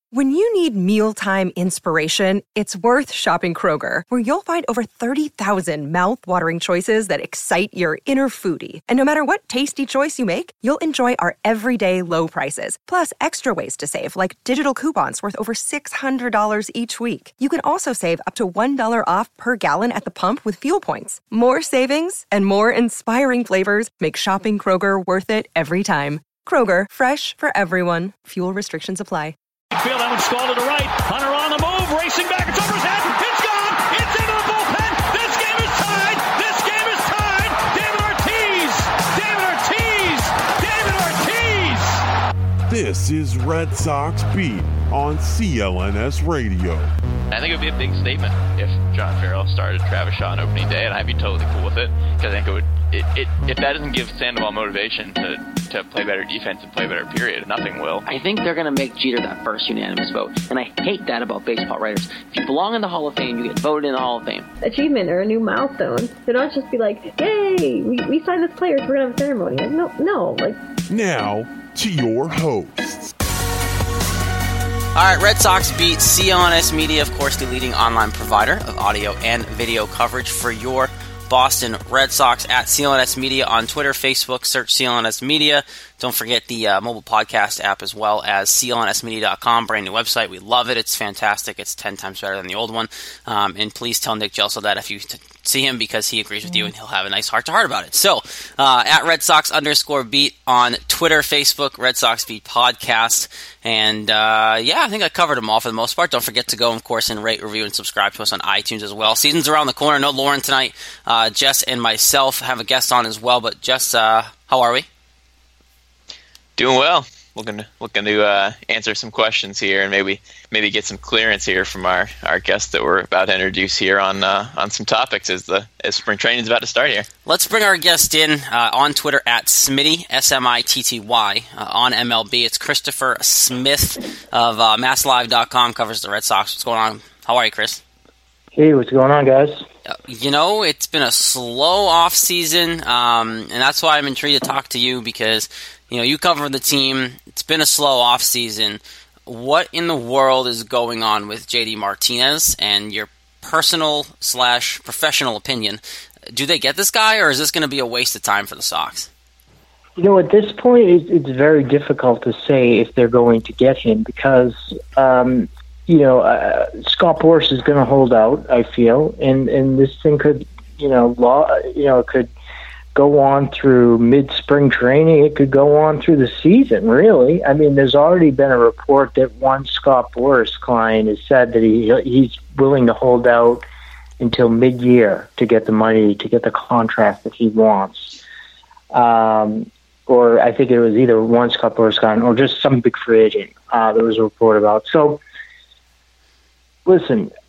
When you need mealtime inspiration, it's worth shopping Kroger, where you'll find over 30,000 mouth-watering choices that excite your inner foodie. And no matter what tasty choice you make, you'll enjoy our everyday low prices, plus extra ways to save, like digital coupons worth over $600 each week. You can also save up to $1 off per gallon at the pump with fuel points. More savings and more inspiring flavors make shopping Kroger worth it every time. Kroger, fresh for everyone. Fuel restrictions apply. Field, Evans Scall to the right. Hunter on the move, racing back. It's over his head. It's gone. It's into the bullpen. This game is tied. This game is tied. David Ortiz. David Ortiz. David Ortiz. This is Red Sox Beat on CLNS Radio. I think it would be a big statement if John Farrell started Travis Shaw on opening day, and I'd be totally cool with it, because I think it would. If that doesn't give Sandoval motivation to play better defense and play better, period, nothing will. I think they're going to make Jeter that first unanimous vote, and I hate that about baseball writers. If you belong in the Hall of Fame, you get voted in the Hall of Fame. Achievement or a new milestone. They don't just be like, "Yay, we signed this player, so we're going to have a ceremony." Like, no. Now to your hosts. All right, Red Sox Beat, CLNS Media, of course, the leading online provider of audio and video coverage for your Boston Red Sox. At CLNS Media on Twitter, Facebook, search CLNS Media. Don't forget the mobile podcast app, as well as clnsmedia.com, brand new website. We love it. It's fantastic. It's 10 times better than the old one. And please tell Nick Gelso that if you see him, because he agrees with you and he'll have a nice heart-to-heart about it. So, at Red Sox_Beat on Twitter, Facebook, Red Sox Beat Podcast. And, I think I covered them all for the most part. Don't forget to go, of course, and rate, review, and subscribe to us on iTunes as well. Season's around the corner. No Lauren tonight. Jess and myself have a guest on as well. But, Jess, how are we? Doing well. Looking to answer some questions here, and maybe get some clearance here from our guest that we're about to introduce here on some topics as spring training is about to start here. Let's bring our guest in on Twitter at Smitty, Smitty, on MLB. It's Christopher Smith of MassLive.com, covers the Red Sox. What's going on? How are you, Chris? Hey, what's going on, guys? It's been a slow off season, and that's why I'm intrigued to talk to you, because you cover the team. It's been a slow off season. What in the world is going on with JD Martinez, and your personal/professional opinion? Do they get this guy, or is this going to be a waste of time for the Sox? At this point, it's very difficult to say if they're going to get him, because Scott Boras is going to hold out, I feel, and this thing could could go on through mid-spring training. It could go on through the season, really. I mean, there's already been a report that one Scott Boras client has said that he's willing to hold out until mid-year to get the money, to get the contract that he wants. Or I think it was either one Scott Boras client or just some big free agent there was a report about. So, listen,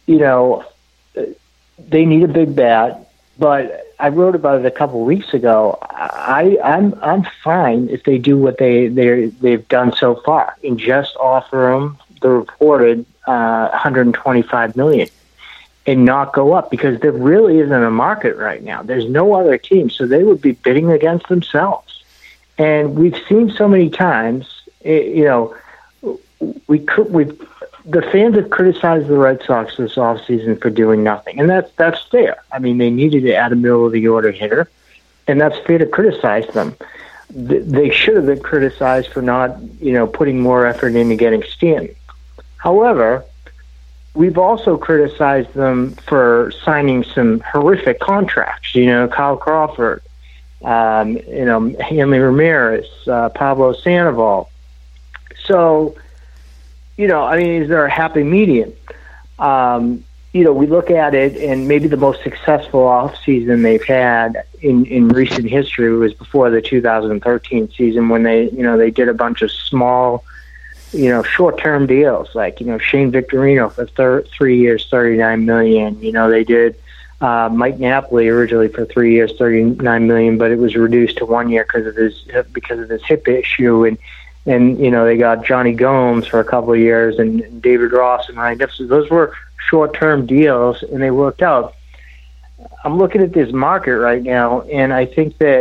they need a big bat, but I wrote about it a couple of weeks ago. I'm fine if they do what they've done so far and just offer them the reported $125 million and not go up, because there really isn't a market right now. There's no other team, so they would be bidding against themselves. And we've seen so many times, the fans have criticized the Red Sox this offseason for doing nothing, and that's fair. I mean, they needed to add a middle-of-the-order hitter, and that's fair to criticize them. They should have been criticized for not, putting more effort into getting Stanton. However, we've also criticized them for signing some horrific contracts. Kyle Crawford, Hanley Ramirez, Pablo Sandoval. So, is there a happy median? We look at it, and maybe the most successful offseason they've had in recent history was before the 2013 season, when they did a bunch of small, short-term deals, like, Shane Victorino for 3 years, $39 million. They did Mike Napoli originally for 3 years, $39 million, but it was reduced to 1 year because of his hip issue, and they got Johnny Gomes for a couple of years, and David Ross and Ryan Nipson. Those were short-term deals, and they worked out. I'm looking at this market right now, and I think that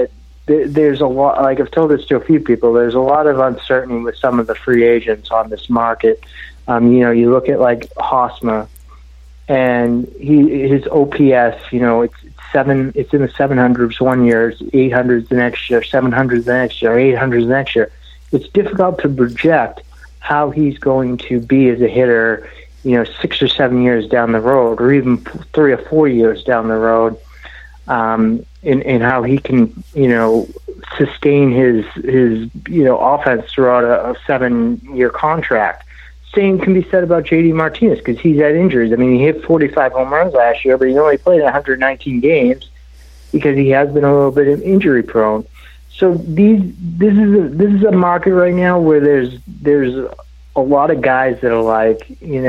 there's a lot, like I've told this to a few people, there's a lot of uncertainty with some of the free agents on this market. You look at like Hosmer, and his OPS, it's in the 700s one year, it's 800s the next year, 700s the next year, 800s the next year. It's difficult to project how he's going to be as a hitter, 6 or 7 years down the road, or even 3 or 4 years down the road. And how he can, sustain his offense throughout a 7-year contract. Same can be said about J.D. Martinez because he's had injuries. I mean, he hit 45 home runs last year, but he only played 119 games because he has been a little bit injury prone. So this is a market right now where there's a lot of guys that are like,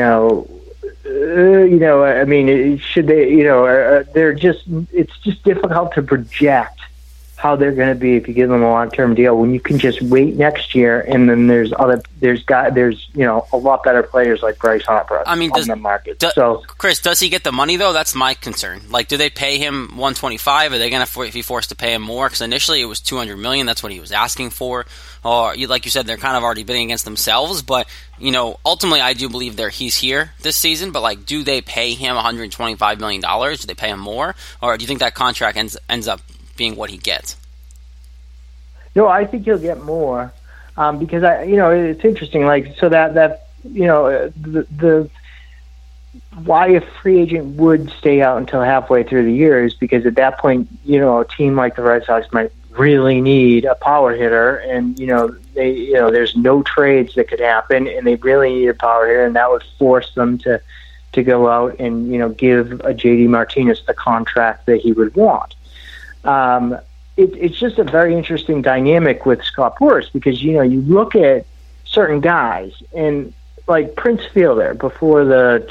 should they, they're just, it's just difficult to project how they're going to be if you give them a long-term deal when you can just wait next year, and then there's a lot better players like Bryce Harper on the market. So, Chris, does he get the money though? That's my concern. Like, do they pay him $125? Are they going to be forced to pay him more? Because initially it was $200 million. That's what he was asking for. Or like you said, they're kind of already bidding against themselves. But ultimately, I do believe he's here this season. But like, do they pay him $125 million? Do they pay him more, or do you think that contract ends up being what he gets? No, I think he'll get more because it's interesting. Like, so the why a free agent would stay out until halfway through the year is because at that point, a team like the Red Sox might really need a power hitter, and there's no trades that could happen, and they really need a power hitter, and that would force them to go out and give a J.D. Martinez the contract that he would want. It's just a very interesting dynamic with Scott Boras because, you look at certain guys, and like Prince Fielder before the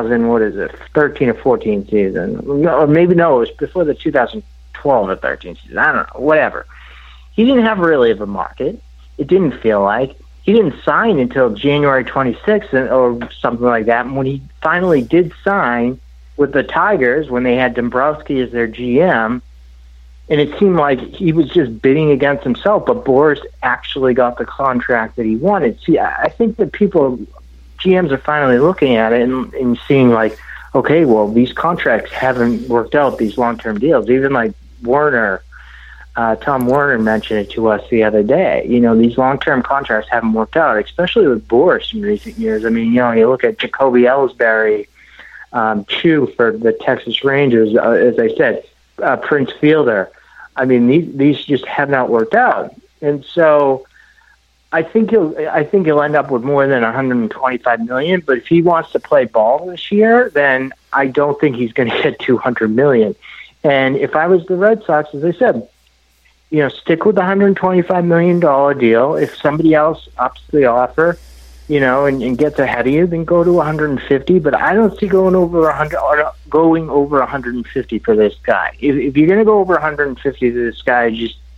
13 or 14 season, it was before the 2012 or 13 season, I don't know, whatever. He didn't have really of a market. It didn't feel like. He didn't sign until January 26th or something like that. And when he finally did sign with the Tigers, when they had Dombrowski as their GM, and it seemed like he was just bidding against himself, but Boras actually got the contract that he wanted. See, I think that GMs are finally looking at it and seeing like, okay, well, these contracts haven't worked out, these long-term deals. Even like Werner, Tom Werner mentioned it to us the other day. These long-term contracts haven't worked out, especially with Boras in recent years. I mean, you look at Jacoby Ellsbury, Chu for the Texas Rangers, as I said, Prince Fielder. I mean, these just have not worked out, and so I think he'll end up with more than $125 million. But if he wants to play ball this year, then I don't think he's going to get $200 million. And if I was the Red Sox, as I said, stick with the $125 million deal. If somebody else ups the offer, and gets ahead of you, then go to 150. But I don't see going over 100 or going over 150 for this guy. If you're going to go over 150 to this guy,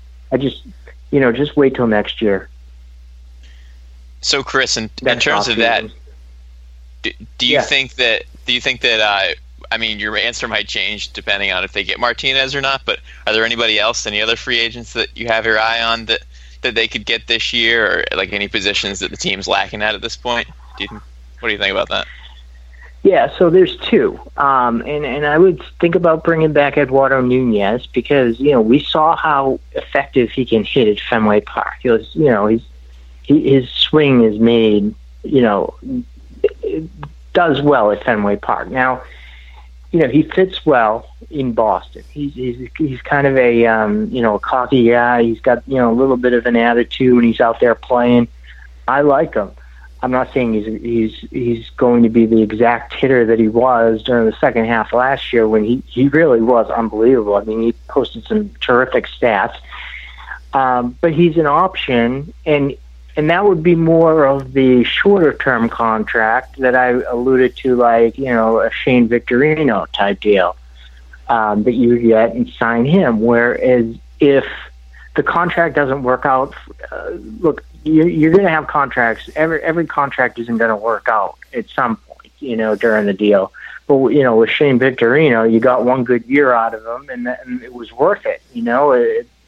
just wait till next year. So, Chris, in terms of that, do you think that? I mean, your answer might change depending on if they get Martinez or not. But are there anybody else, any other free agents that you have your eye on that they could get this year, or like any positions that the team's lacking at this point? What do you think about that? Yeah, so there's two, and I would think about bringing back Eduardo Nunez because we saw how effective he can hit at Fenway Park. His swing is made, it does well at Fenway Park. Now, he fits well in Boston. He's kind of a cocky guy. He's got a little bit of an attitude when he's out there playing. I like him. I'm not saying he's going to be the exact hitter that he was during the second half last year when he really was unbelievable. I mean, he posted some terrific stats. But he's an option, and that would be more of the shorter-term contract that I alluded to, like, a Shane Victorino type deal that you get and sign him. Whereas if the contract doesn't work out, look, you're going to have contracts. Every contract isn't going to work out at some point, during the deal. But, with Shane Victorino, you got one good year out of him, and it was worth it.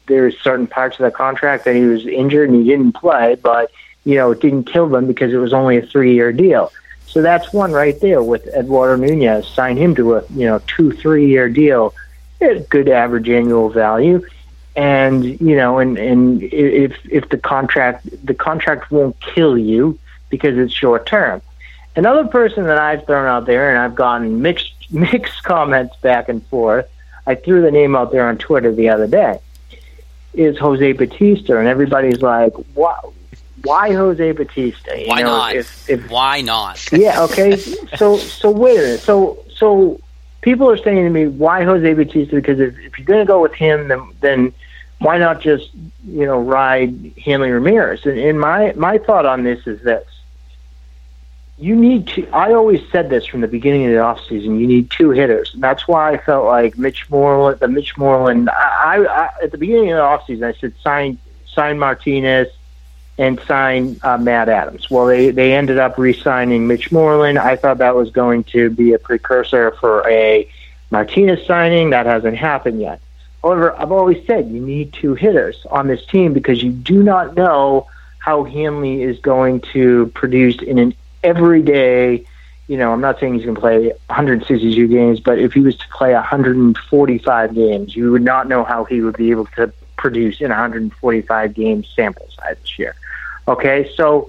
there's certain parts of the contract that he was injured and he didn't play, but, it didn't kill them because it was only a 3-year deal. So that's one right there with Eduardo Nunez. Sign him to a 2-3-year deal at good average annual value, and and if the contract won't kill you because it's short term. Another person that I've thrown out there, and I've gotten mixed comments back and forth. I threw the name out there on Twitter the other day. Is Jose Bautista, and everybody's like, Why Jose Bautista? Why not? Why not? Yeah. Okay. So wait a minute. So people are saying to me, why Jose Bautista? Because if you're going to go with him, then why not just ride Hanley Ramirez? And my thought on this is this: you need to. I always said this from the beginning of the offseason. You need 2 hitters, and that's why I felt like Mitch Moreland. I at the beginning of the offseason, I said sign Martinez and sign Matt Adams. Well, they ended up re-signing Mitch Moreland. I thought that was going to be a precursor for a Martinez signing. That hasn't happened yet. However, I've always said you need 2 hitters on this team because you do not know how Hanley is going to produce in an everyday, I'm not saying he's going to play 162 games, but if he was to play 145 games, you would not know how he would be able to produce in 145 game sample size this year. Okay, so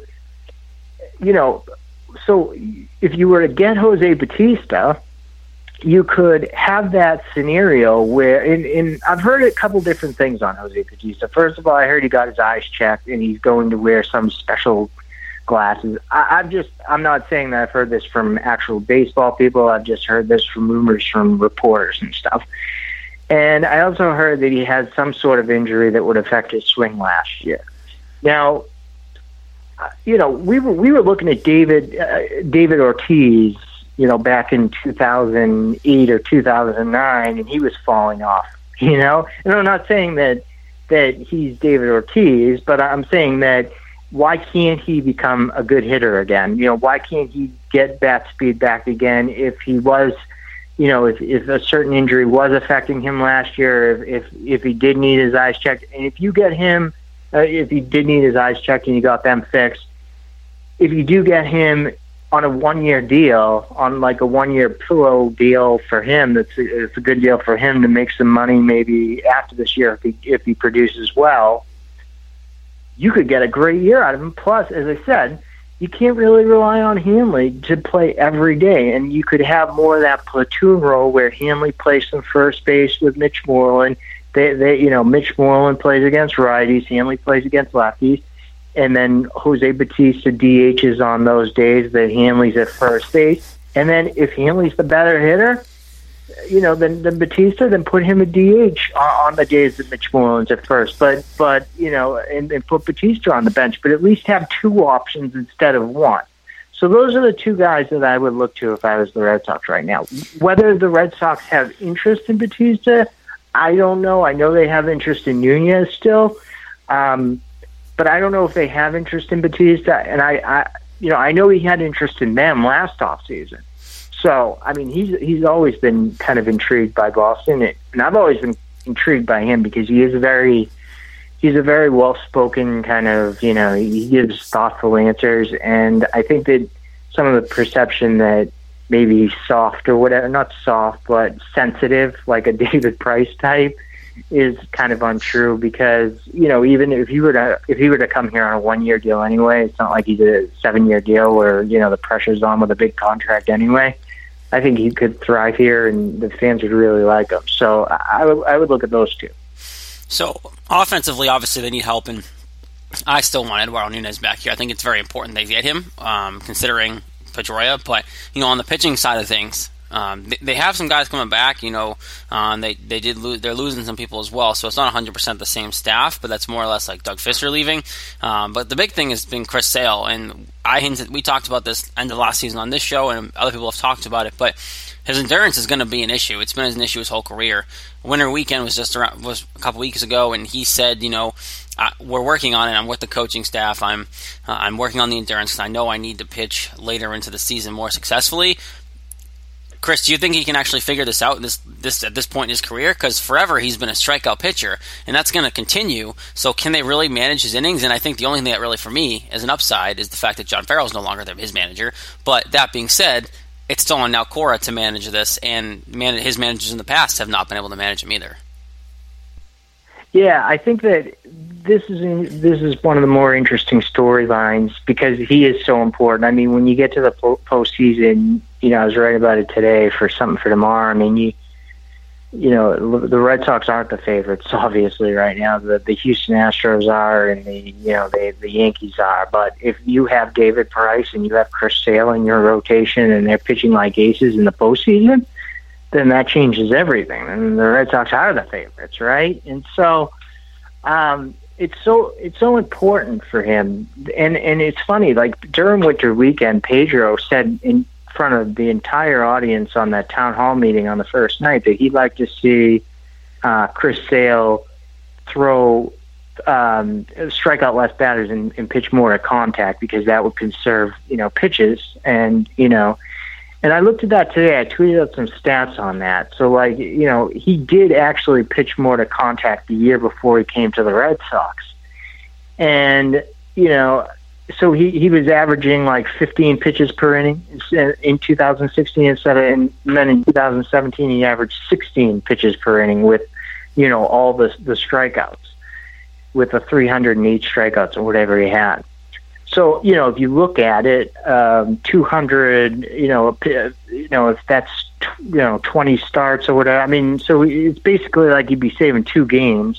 if you were to get Jose Bautista, you could have that scenario where, and I've heard a couple different things on Jose Bautista. First of all, I heard he got his eyes checked and he's going to wear some special glasses. I'm not saying that I've heard this from actual baseball people. I've just heard this from rumors from reporters and stuff. And I also heard that he had some sort of injury that would affect his swing last year. Now, we were looking at David Ortiz, back in 2008 or 2009, and he was falling off. And I'm not saying that he's David Ortiz, but I'm saying that why can't he become a good hitter again? Why can't he get bat speed back again if he was? If a certain injury was affecting him last year, if he did need his eyes checked, and if you get him, if he did need his eyes checked and you got them fixed, if you do get him on a 1-year deal, on like a 1-year pillow deal for him, it's a good deal for him to make some money maybe after this year if he produces well, you could get a great year out of him. Plus, as I said, you can't really rely on Hanley to play every day, and you could have more of that platoon role where Hanley plays some first base with Mitch Moreland. Mitch Moreland plays against righties, Hanley plays against lefties, and then Jose Bautista DHs on those days that Hanley's at first base. And then if Hanley's the better hitter, then Bautista, then put him at DH on the days that Mitch Moreland's at first. But and put Bautista on the bench. But at least have 2 options instead of 1. So those are the 2 guys that I would look to if I was the Red Sox right now. Whether the Red Sox have interest in Bautista, I don't know. I know they have interest in Nunez still, but I don't know if they have interest in Bautista. And I know he had interest in them last offseason. So, I mean, he's always been kind of intrigued by Boston, and I've always been intrigued by him because he's a very well-spoken kind of, he gives thoughtful answers, and I think that some of the perception that maybe he's soft or whatever, not soft, but sensitive, like a David Price type, is kind of untrue because, even if he were to come here on a 1-year deal anyway, it's not like he's a 7-year deal where, the pressure's on with a big contract anyway. I think he could thrive here, and the fans would really like him. So I would look at those 2. So offensively, obviously they need help, and I still want Eduardo Nunez back here. I think it's very important they get him, considering Pedroia. But on the pitching side of things, they have some guys coming back. They're losing some people as well, so it's not 100% the same staff, but that's more or less like Doug Fister leaving. But the big thing has been Chris Sale, and we talked about this end of last season on this show, and other people have talked about it, but his endurance is going to be an issue. It's been an issue his whole career. Winter weekend was a couple weeks ago, and he said, we're working on it. I'm with the coaching staff. I'm working on the endurance because I know I need to pitch later into the season more successfully. Chris, do you think he can actually figure this out this at this point in his career? Because forever he's been a strikeout pitcher, and that's going to continue. So can they really manage his innings? And I think the only thing that really, for me, as an upside is the fact that John Farrell is no longer his manager. But that being said, it's still on now Cora to manage this, and his managers in the past have not been able to manage him either. Yeah, I think that this is one of the more interesting storylines because he is so important. I mean, when you get to the postseason, I was writing about it today for something for tomorrow. I mean, the Red Sox aren't the favorites, obviously, right now. The Houston Astros are, and the Yankees are. But if you have David Price and you have Chris Sale in your rotation, and they're pitching like aces in the postseason, then that changes everything. And the Red Sox are the favorites, right? And so, it's so important for him. And it's funny, like during winter weekend, Pedro said in front of the entire audience on that town hall meeting on the first night that he'd like to see Chris Sale throw strike out less batters and pitch more at contact because that would conserve pitches. And and I looked at that today. I tweeted out some stats on that. So he did actually pitch more to contact the year before he came to the Red Sox, and so he was averaging like 15 pitches per inning in 2016 and then in 2017 he averaged 16 pitches per inning with, all the strikeouts, with the 308 strikeouts or whatever he had. So, if you look at it, 200, if that's, 20 starts or whatever, I mean, so it's basically like you'd be saving 2 games,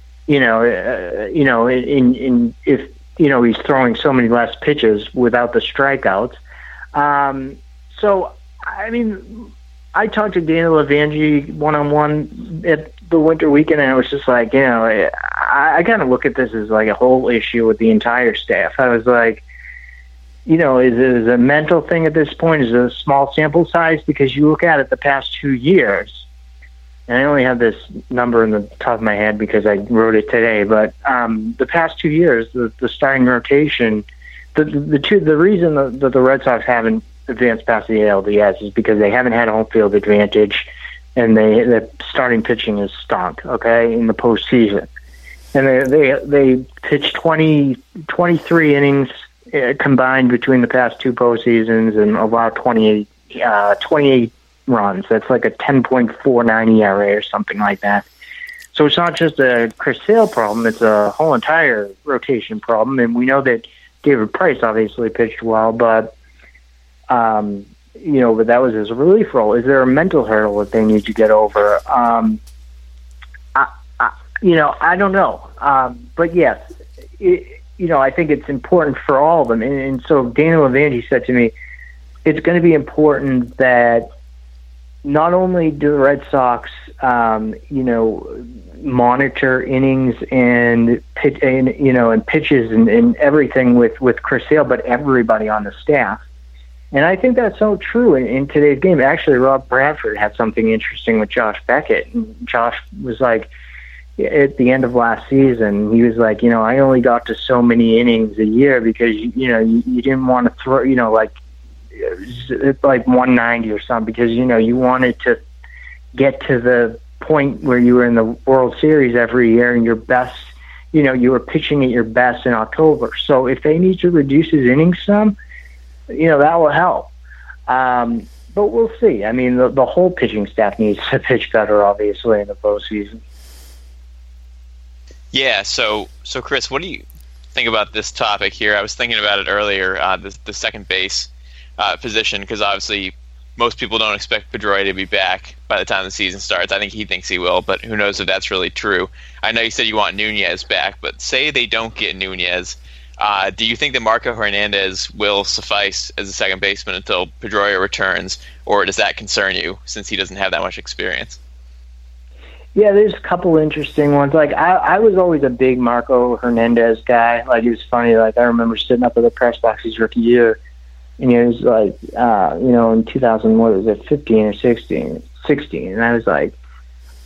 if, he's throwing so many less pitches without the strikeouts. So, I mean, I talked to Dana Lavangi one-on-one at the winter weekend, and I was just like, I kind of look at this as like a whole issue with the entire staff. I was like, is it a mental thing at this point? Is it a small sample size? Because you look at it the past 2 years, and I only have this number in the top of my head because I wrote it today, but the past 2 years, the starting rotation, the reason that the Red Sox haven't advanced past the ALDS is because they haven't had home field advantage, and the starting pitching is stunk, okay, in the postseason. And they pitched 23 innings combined between the past 2 postseasons and allowed 28 runs. That's like a 10.49 ERA or something like that. So it's not just a Chris Sale problem, it's a whole entire rotation problem. And we know that David Price obviously pitched well, but but that was his relief role. Is there a mental hurdle that they need to get over? I don't know. But yes, I think it's important for all of them. And so Dana Lavangi said to me, it's going to be important that not only do the Red Sox, monitor innings and pitches and everything with Chris Sale, but everybody on the staff. And I think that's so true in today's game. Actually, Rob Bradford had something interesting with Josh Beckett. And Josh was like, at the end of last season, he was like, I only got to so many innings a year because, you didn't want to throw, like 190 or something because, you wanted to get to the point where you were in the World Series every year and your best, you were pitching at your best in October. So if they need to reduce his innings some, that will help. But we'll see. I mean, the whole pitching staff needs to pitch better, obviously, in the postseason. Yeah, so Chris, what do you think about this topic here? I was thinking about it earlier, the second base position, because obviously most people don't expect Pedroia to be back by the time the season starts. I think he thinks he will, but who knows if that's really true. I know you said you want Nunez back, but say they don't get Nunez. Do you think that Marco Hernandez will suffice as a second baseman until Pedroia returns, or does that concern you since he doesn't have that much experience? Yeah, there's a couple interesting ones. Like, I was always a big Marco Hernandez guy. Like, it was funny. Like, I remember sitting up at the press box his rookie year, and he was like, in 2000, what was it, 15 or 16? And I was like,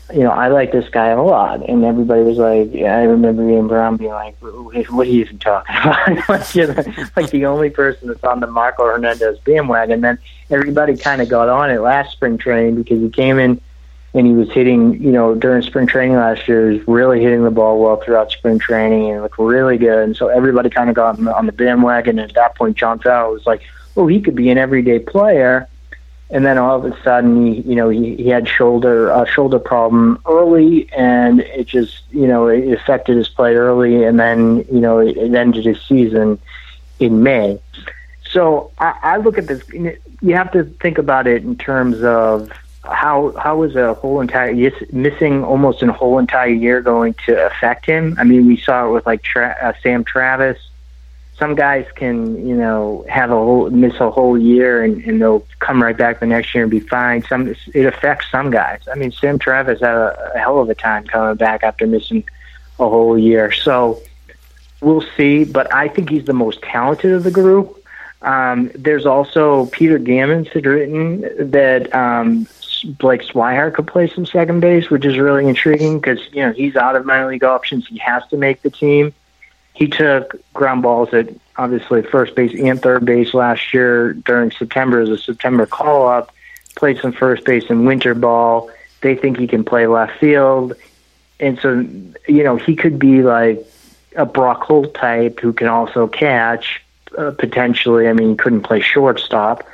I like this guy a lot. And everybody was like, I remember Ian Brown being like, what are you even talking about? like the only person that's on the Marco Hernandez bandwagon. And then everybody kind of got on it last spring training because he came in and he was hitting, during spring training last year, he was really hitting the ball well throughout spring training and looked really good. And so everybody kind of got on the bandwagon. And at that point, John Farrell was like, oh, he could be an everyday player. And then all of a sudden, he had a shoulder problem early, and it just, it affected his play early, and then, it ended his season in May. So I look at this. You have to think about it in terms of how is a whole entire missing almost a whole entire year going to affect him. I mean, we saw it with like Sam Travis. Some guys can, miss a whole year and they'll come right back the next year and be fine. It affects some guys. I mean, Sam Travis had a hell of a time coming back after missing a whole year. So we'll see, but I think he's the most talented of the group. There's also Peter Gammons had written that Blake Swihart could play some second base, which is really intriguing because, he's out of minor league options. He has to make the team. He took ground balls at, obviously, first base and third base last year during September as a September call-up, played some first base in winter ball. They think he can play left field. And so, he could be like a Brock Holt type who can also catch, potentially. I mean, he couldn't play shortstop.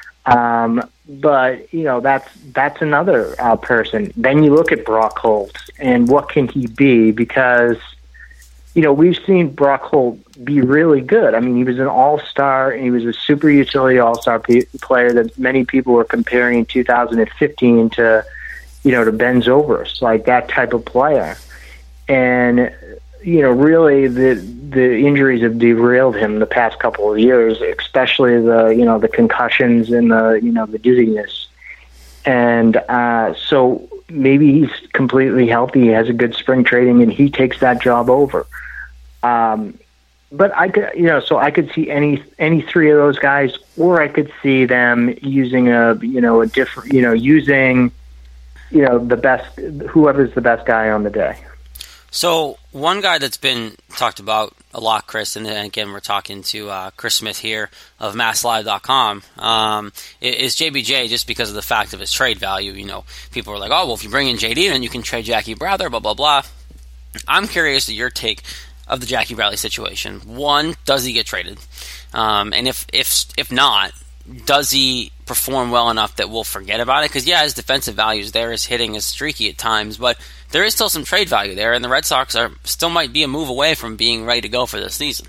But, that's another person. Then you look at Brock Holt, and what can he be? Because we've seen Brock Holt be really good. I mean, he was an all-star, and he was a super utility all-star player that many people were comparing in 2015 to, to Ben Zobrist, like that type of player. And, really the injuries have derailed him the past couple of years, especially the concussions and the dizziness. And so maybe he's completely healthy, he has a good spring training, and he takes that job over. But I could, so I could see any three of those guys, or I could see them using a different, using, the best, whoever's the best guy on the day. So one guy that's been talked about a lot, Chris, and then again we're talking to Chris Smith here of MassLive.com, is JBJ, just because of the fact of his trade value. People are like, oh, well, if you bring in JD, then you can trade Jackie Bradley, blah, blah, blah. I'm curious to your take of the Jackie Bradley situation. One, does he get traded? And if not, does he perform well enough that we'll forget about it? Because, his defensive value is there, his hitting is streaky at times, but there is still some trade value there, and the Red Sox still might be a move away from being ready to go for this season.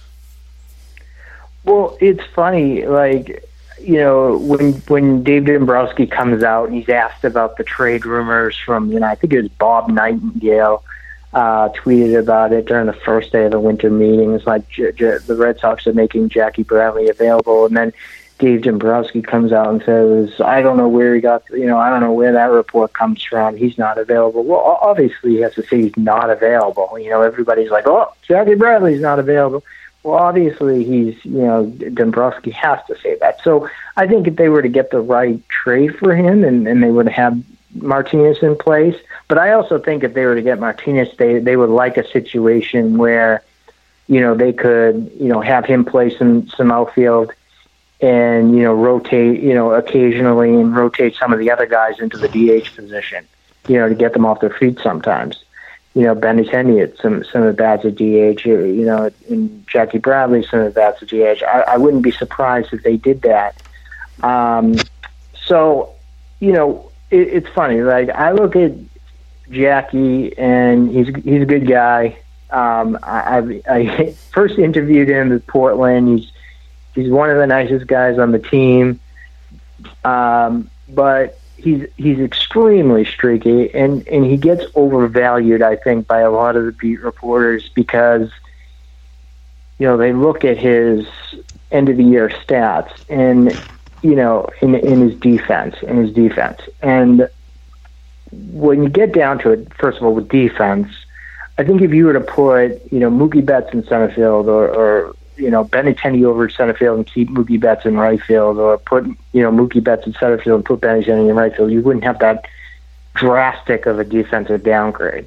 Well, it's funny, like, when Dave Dombrowski comes out and he's asked about the trade rumors from, I think it was Bob Nightingale, tweeted about it during the first day of the winter meeting. It's like the Red Sox are making Jackie Bradley available, and then Dave Dombrowski comes out and says, I don't know where he got, I don't know where that report comes from. He's not available. Well, obviously he has to say he's not available. Everybody's like, oh, Jackie Bradley's not available. Well, obviously he's, Dombrowski has to say that. So I think if they were to get the right trade for him and they would have Martinez in place, but I also think if they were to get Martinez, they would like a situation where, they could, have him play some outfield and, rotate, occasionally and rotate some of the other guys into the DH position, to get them off their feet sometimes. Benintendi at some of the bats at DH, and Jackie Bradley, some of the bats at DH. I wouldn't be surprised if they did that. So, it's funny. Like, I look at Jackie, and he's a good guy. I first interviewed him at Portland. He's one of the nicest guys on the team, but he's extremely streaky, and he gets overvalued, I think, by a lot of the beat reporters because they look at his end of the year stats and in his defense and when you get down to it, first of all, with defense, I think if you were to put Mookie Betts in center field or Benintendi over center field and keep Mookie Betts in right field, or put Mookie Betts in center field and put Benintendi in right field, you wouldn't have that drastic of a defensive downgrade.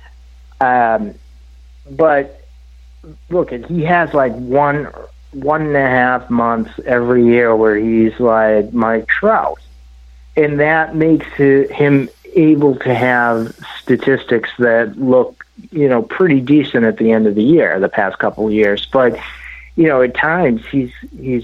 But look, he has like 1.5 months every year where he's like Mike Trout, and that makes him able to have statistics that look, pretty decent at the end of the year, the past couple of years. But at times he's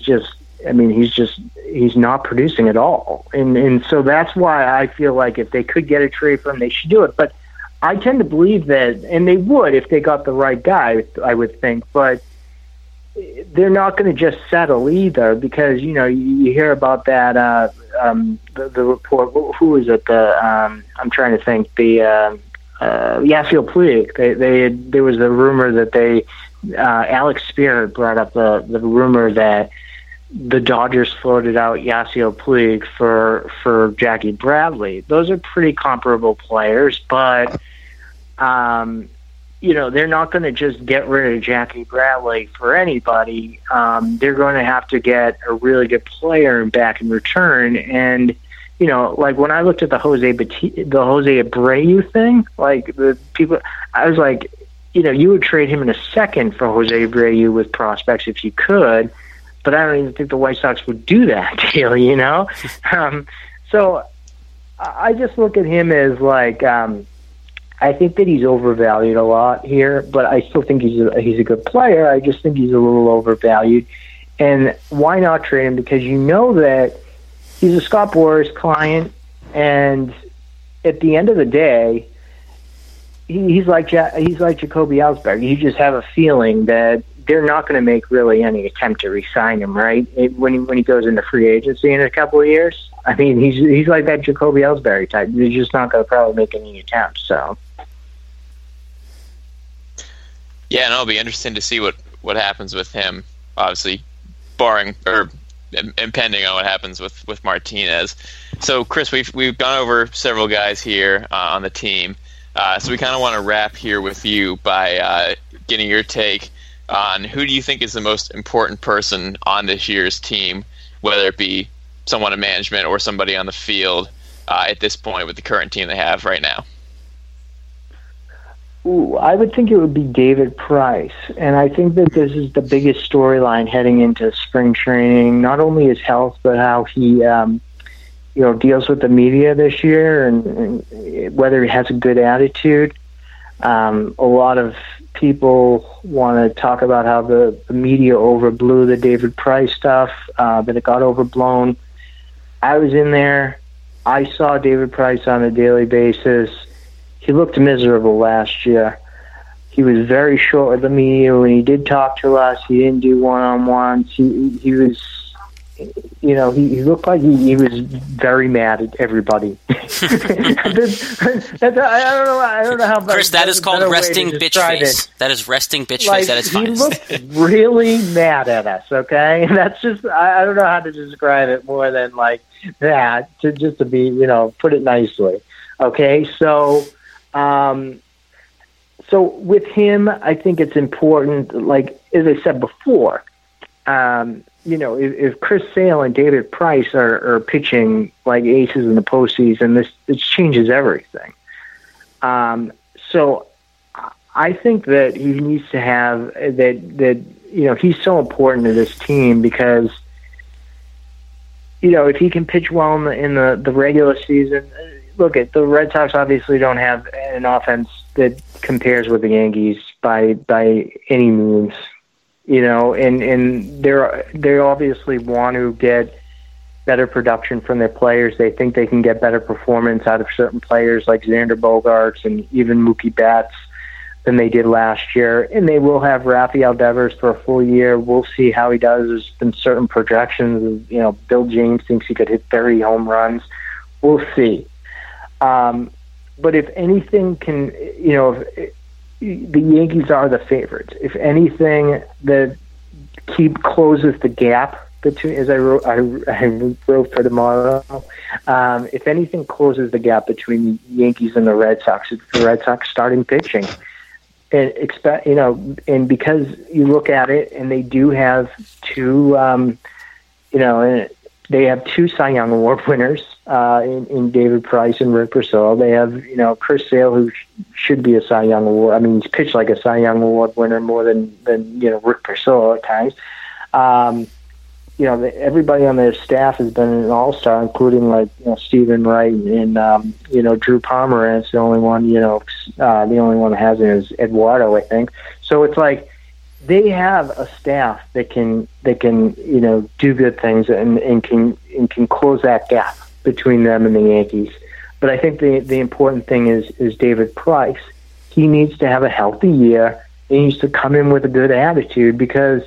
not producing at all, and so that's why I feel like if they could get a trade for him, they should do it. But I tend to believe that, and they would if they got the right guy, I would think, but they're not going to just settle either, because you hear about that the report. Who is it? I'm trying to think. The Yasiel Puig. There was a rumor that Alex Spear brought up the rumor that the Dodgers floated out Yasiel Puig for Jackie Bradley. Those are pretty comparable players, but they're not going to just get rid of Jackie Bradley for anybody. They're going to have to get a really good player back in return. And like when I looked at the Jose Abreu thing, like the people, I was like, you would trade him in a second for Jose Abreu with prospects if you could. But I don't even think the White Sox would do that deal, So I just look at him as like, I think that he's overvalued a lot here, but I still think he's a good player. I just think he's a little overvalued. And why not trade him? Because that he's a Scott Boras client, and at the end of the day, he's like Jacoby Ellsbury. You just have a feeling that they're not going to make really any attempt to re-sign him, right? When he goes into free agency in a couple of years, I mean, he's like that Jacoby Ellsbury type. They're just not going to probably make any attempts. So, yeah, and it'll be interesting to see what happens with him. Obviously, barring or impending on what happens with Martinez. So, Chris, we've gone over several guys here on the team. So we kind of want to wrap here with you by getting your take on who do you think is the most important person on this year's team, whether it be someone in management or somebody on the field at this point with the current team they have right now? Ooh, I would think it would be David Price, and I think that this is the biggest storyline heading into spring training, not only his health, but how he deals with the media this year and whether he has a good attitude. A lot of people want to talk about how the media overblew the David Price stuff, that it got overblown. I was in there. I saw David Price on a daily basis. He looked miserable last year. He was very short with the media. When he did talk to us, he didn't do one-on-ones. He was, he looked like he was very mad at everybody. I don't know how. Chris, that is called resting bitch face. That is resting bitch face at its finest. He looked really mad at us. Okay, and that's just I don't know how to describe it more than like that. Just to be put it nicely. Okay, so. So with him, I think it's important, like as I said before, if Chris Sale and David Price are pitching like aces in the postseason, this changes everything. So I think that he needs to have that he's so important to this team because if he can pitch well in the regular season. Look, the Red Sox obviously don't have an offense that compares with the Yankees by any means, and they obviously want to get better production from their players. They think they can get better performance out of certain players like Xander Bogaerts and even Mookie Betts than they did last year. And they will have Rafael Devers for a full year. We'll see how he does. There's been certain projections. Bill James thinks he could hit 30 home runs. We'll see. But if anything the Yankees are the favorites. If anything that closes the gap between, as I wrote for tomorrow, if anything closes the gap between the Yankees and the Red Sox, it's the Red Sox starting pitching. And and because you look at it, and they do have two They have 2 Cy Young Award winners in David Price and Rick Porcello. They have, Chris Sale, who should be a Cy Young Award. I mean, he's pitched like a Cy Young Award winner more than Rick Porcello at times. Everybody on their staff has been an all-star, including Stephen Wright and Drew Pomerantz. The only one that hasn't is Eduardo, I think. So it's like they have a staff that can do good things and can close that gap between them and the Yankees. But I think the important thing is David Price. He needs to have a healthy year. He needs to come in with a good attitude because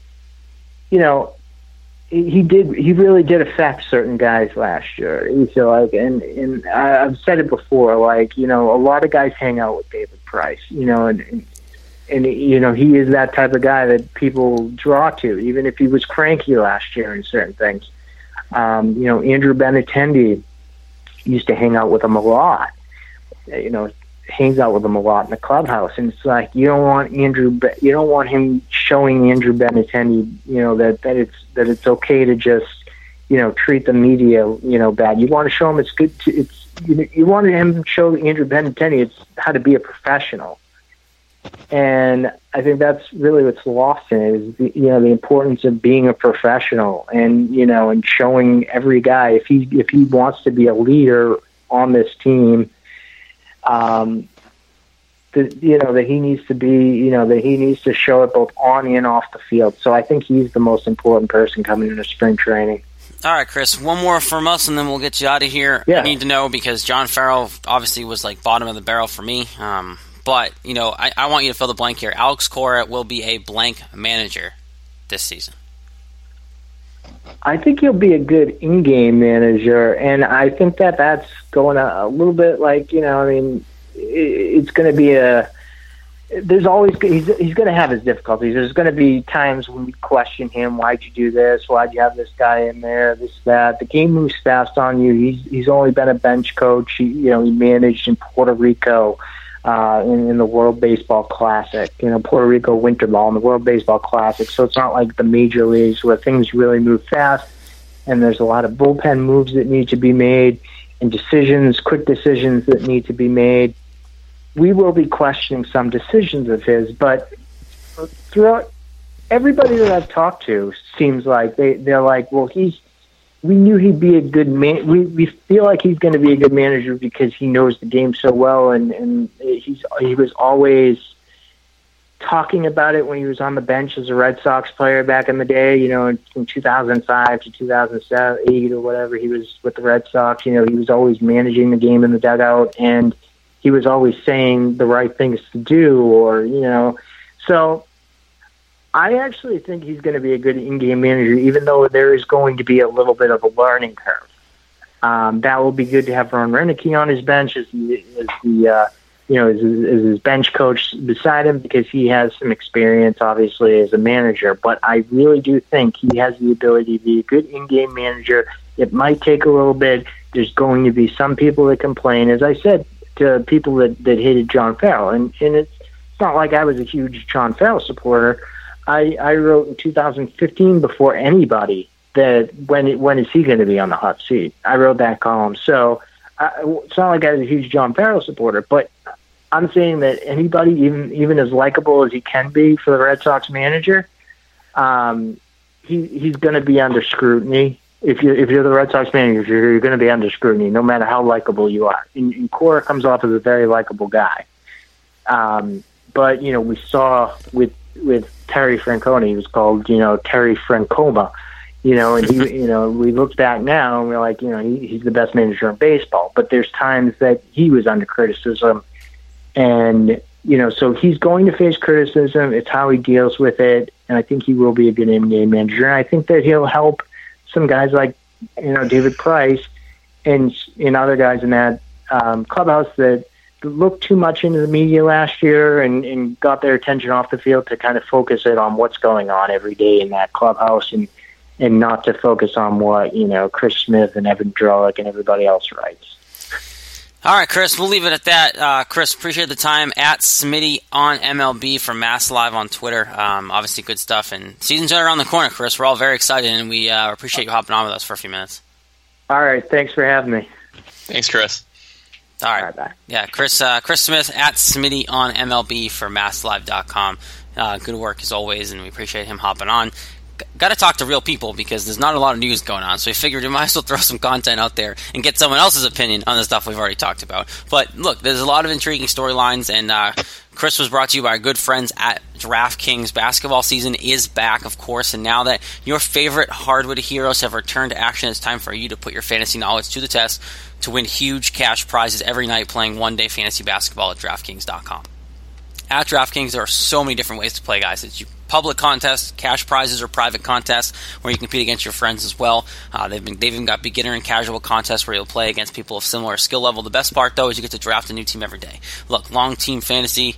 he really did affect certain guys last year. You feel like, and I've said it before, a lot of guys hang out with David Price, and he is that type of guy that people draw to, even if he was cranky last year in certain things. Andrew Benintendi used to hang out with him a lot. Hangs out with him a lot in the clubhouse, and it's like you don't want him showing Andrew Benintendi, that it's okay to just treat the media bad. You want to show him it's good to you want him to show Andrew Benintendi it's how to be a professional. And I think that's really what's lost in it is the importance of being a professional and showing every guy if he wants to be a leader on this team, that he needs to be that he needs to show it both on and off the field. So I think he's the most important person coming into spring training. All right, Chris, one more from us, and then we'll get you out of here. Yeah. I need to know because John Farrell obviously was bottom of the barrel for me. But, I want you to fill the blank here. Alex Cora will be a blank manager this season. I think he'll be a good in-game manager, and I think that's going a little bit it's going to be there's always, he's going to have his difficulties. There's going to be times when we question him, why'd you do this? Why'd you have this guy in there? This, that. The game moves fast on you. He's only been a bench coach. He managed in Puerto Rico. In the World Baseball Classic, Puerto Rico winter ball in the World Baseball Classic. So it's not like the major leagues where things really move fast and there's a lot of bullpen moves that need to be made and quick decisions that need to be made. We will be questioning some decisions of his, but throughout everybody that I've talked to seems like they're like, well, we knew he'd be a good man. We feel like he's going to be a good manager because he knows the game so well, and he was always talking about it when he was on the bench as a Red Sox player back in the day. In 2005 to 2008 or whatever, he was with the Red Sox. He was always managing the game in the dugout, and he was always saying the right things to do, so. I actually think he's going to be a good in-game manager, even though there is going to be a little bit of a learning curve. That will be good to have Ron Renicky on his bench as his bench coach beside him because he has some experience, obviously, as a manager. But I really do think he has the ability to be a good in-game manager. It might take a little bit. There's going to be some people that complain, as I said, to people that hated John Farrell. And it's not like I was a huge John Farrell supporter. I wrote in 2015 before anybody that when is he going to be on the hot seat? I wrote that column. So it's not like I was a huge John Farrell supporter, but I'm saying that anybody, even as likable as he can be for the Red Sox manager, he's going to be under scrutiny. If you're the Red Sox manager, you're going to be under scrutiny, no matter how likable you are. And Cora comes off as a very likable guy. But we saw with Terry Francona, he was called, Terry Francoma, and he, we look back now and we're like, he's the best manager in baseball, but there's times that he was under criticism and, so he's going to face criticism. It's how he deals with it. And I think he will be a good in-game manager. And I think that he'll help some guys like, David Price and other guys in that clubhouse that looked too much into the media last year and got their attention off the field to kind of focus it on what's going on every day in that clubhouse and not to focus on what, Chris Smith and Evan Drellick and everybody else writes. All right, Chris, we'll leave it at that. Chris, appreciate the time. At Smitty on MLB from Mass Live on Twitter. Obviously good stuff. And season's right around the corner, Chris. We're all very excited, and we appreciate you hopping on with us for a few minutes. All right. Thanks for having me. Thanks, Chris. All right. Bye. Yeah, Chris Smith at Smitty on MLB for MassLive.com. Good work as always, and we appreciate him hopping on. Got to talk to real people because there's not a lot of news going on, so we figured we might as well throw some content out there and get someone else's opinion on the stuff we've already talked about. But look, there's a lot of intriguing storylines, and Chris was brought to you by our good friends at DraftKings. Basketball season is back, of course, and now that your favorite hardwood heroes have returned to action, it's time for you to put your fantasy knowledge to the test to win huge cash prizes every night playing one-day fantasy basketball at DraftKings.com. At DraftKings, there are so many different ways to play, guys. It's public contests, cash prizes, or private contests where you compete against your friends as well. They've even got beginner and casual contests where you'll play against people of similar skill level. The best part, though, is you get to draft a new team every day. Look, long season fantasy,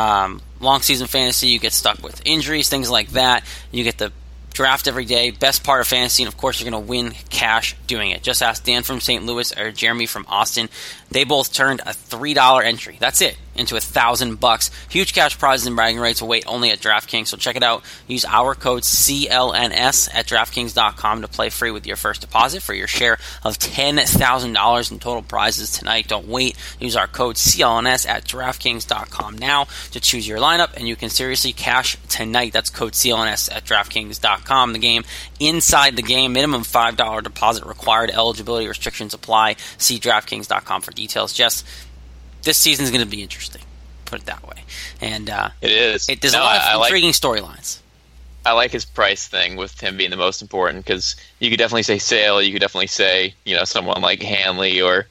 you get stuck with injuries, things like that. You get the draft every day, best part of fantasy, and of course you're going to win cash doing it. Just ask Dan from St. Louis or Jeremy from Austin. They both turned a $3 entry. That's it. Into $1,000. Huge cash prizes and bragging rights await only at DraftKings, so check it out. Use our code CLNS at DraftKings.com to play free with your first deposit for your share of $10,000 in total prizes tonight. Don't wait. Use our code CLNS at DraftKings.com now to choose your lineup, and you can seriously cash tonight. That's code CLNS at DraftKings.com. The game inside the game. Minimum $5 deposit required. Eligibility restrictions apply. See DraftKings.com for details. This season is going to be interesting, put it that way. And it is. There's a lot of intriguing storylines. I like his price thing with him being the most important because you could definitely say Sale. You could definitely say someone like Hanley or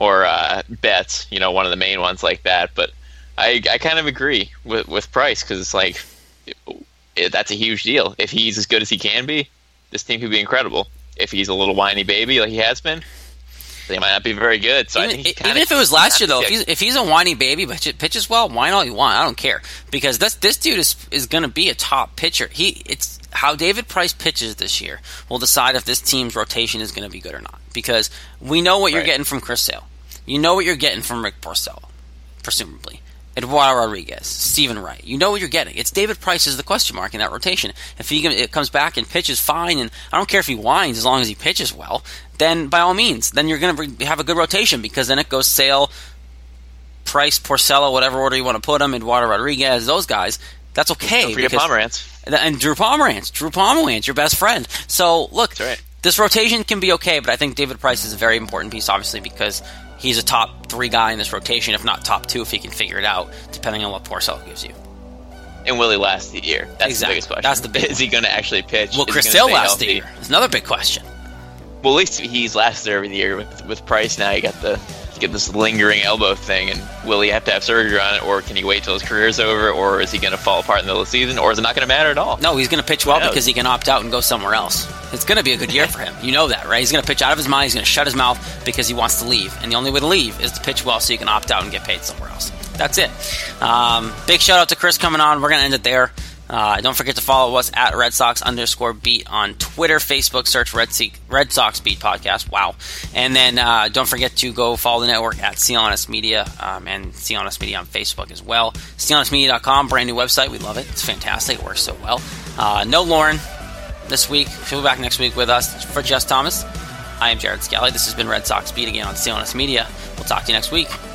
Betts, one of the main ones like that. But I kind of agree with Price because it's like that's a huge deal. If he's as good as he can be, this team could be incredible. If he's a little whiny baby like he has been, they might not be very good. So even if it was last year, though, if he's a whiny baby but pitches well, whine all you want. I don't care because this dude is going to be a top pitcher. It's how David Price pitches this year will decide if this team's rotation is going to be good or not. Because we know what you're getting from Chris Sale, you know what you're getting from Rick Porcello, presumably. Eduardo Rodriguez, Stephen Wright. You know what you're getting. It's David Price is the question mark in that rotation. If it comes back and pitches fine, and I don't care if he whines as long as he pitches well, then by all means, then you're going to have a good rotation because then it goes Sale, Price, Porcello, whatever order you want to put them, Eduardo Rodriguez, those guys. That's okay. Don't forget Pomerantz. And Drew Pomerantz, your best friend. So, look, that's right. This rotation can be okay, but I think David Price is a very important piece, obviously, because he's a top 3 guy in this rotation, if not top 2, if he can figure it out, depending on what Porcello gives you. And will he last the year? That's the biggest question. That's the big. Is he going to actually pitch? Will Chris Sale last the year? That's another big question. Well, at least he's lasted every year with Price. Now you get this lingering elbow thing, and will he have to have surgery on it, or can he wait till his career's over, or is he going to fall apart in the middle of the season, or is it not going to matter at all? No, he's going to pitch well because he can opt out and go somewhere else. It's going to be a good year for him. You know that, right? He's going to pitch out of his mind. He's going to shut his mouth because he wants to leave, and the only way to leave is to pitch well so you can opt out and get paid somewhere else. That's it. Big shout out to Chris coming on. We're going to end it there. Don't forget to follow us at Red Sox_beat on Twitter, Facebook, search Red Sox Beat Podcast. Wow. And then don't forget to go follow the network at CLNS Media and CLNS Media on Facebook as well. CLNSmedia.com, brand new website. We love it. It's fantastic. It works so well. No Lauren this week. She'll be back next week with us. For Jess Thomas, I am Jared Scally. This has been Red Sox Beat again on CLNS Media. We'll talk to you next week.